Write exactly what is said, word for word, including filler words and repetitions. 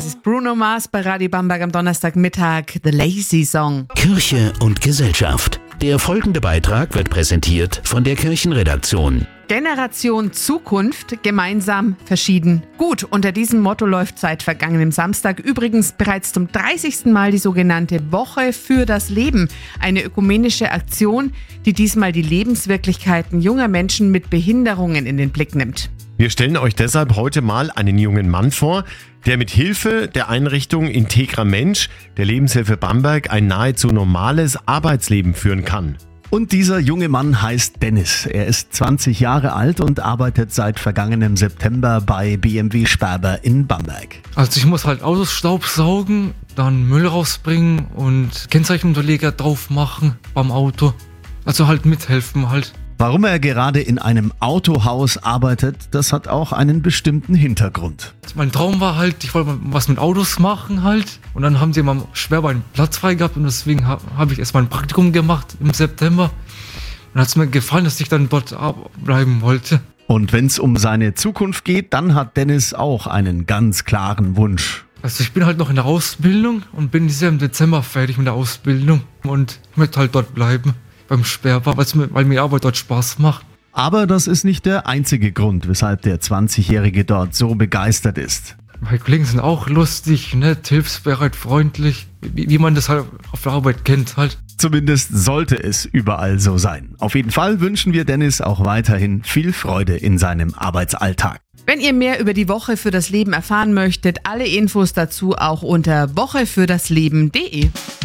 Das ist Bruno Mars bei Radio Bamberg am Donnerstagmittag, The Lazy Song. Kirche und Gesellschaft. Der folgende Beitrag wird präsentiert von der Kirchenredaktion. Generation Zukunft, gemeinsam, verschieden, gut. Unter diesem Motto läuft seit vergangenem Samstag übrigens bereits zum dreißigsten Mal die sogenannte Woche für das Leben. Eine ökumenische Aktion, die diesmal die Lebenswirklichkeiten junger Menschen mit Behinderungen in den Blick nimmt. Wir stellen euch deshalb heute mal einen jungen Mann vor, der mit Hilfe der Einrichtung Integra Mensch der Lebenshilfe Bamberg ein nahezu normales Arbeitsleben führen kann. Und dieser junge Mann heißt Dennis. Er ist zwanzig Jahre alt und arbeitet seit vergangenem September bei B M W Sperber in Bamberg. Also ich muss halt Autos staubsaugen, dann Müll rausbringen und Kennzeichenunterleger drauf machen beim Auto. Also halt mithelfen halt. Warum er gerade in einem Autohaus arbeitet, das hat auch einen bestimmten Hintergrund. Mein Traum war halt, ich wollte was mit Autos machen halt. Und dann haben sie mal schwer einen Platz frei gehabt und deswegen habe hab ich erstmal ein Praktikum gemacht im September. Und dann hat es mir gefallen, dass ich dann dort bleiben wollte. Und wenn es um seine Zukunft geht, dann hat Dennis auch einen ganz klaren Wunsch. Also ich bin halt noch in der Ausbildung und bin dieses Jahr im Dezember fertig mit der Ausbildung und ich möchte halt dort bleiben. Beim Sperber, weil mir die Arbeit dort Spaß macht. Aber das ist nicht der einzige Grund, weshalb der zwanzigjährige dort so begeistert ist. Meine Kollegen sind auch lustig, nett, hilfsbereit, freundlich, wie, wie man das halt auf der Arbeit kennt halt. Zumindest sollte es überall so sein. Auf jeden Fall wünschen wir Dennis auch weiterhin viel Freude in seinem Arbeitsalltag. Wenn ihr mehr über die Woche für das Leben erfahren möchtet, alle Infos dazu auch unter woche für das leben punkt de.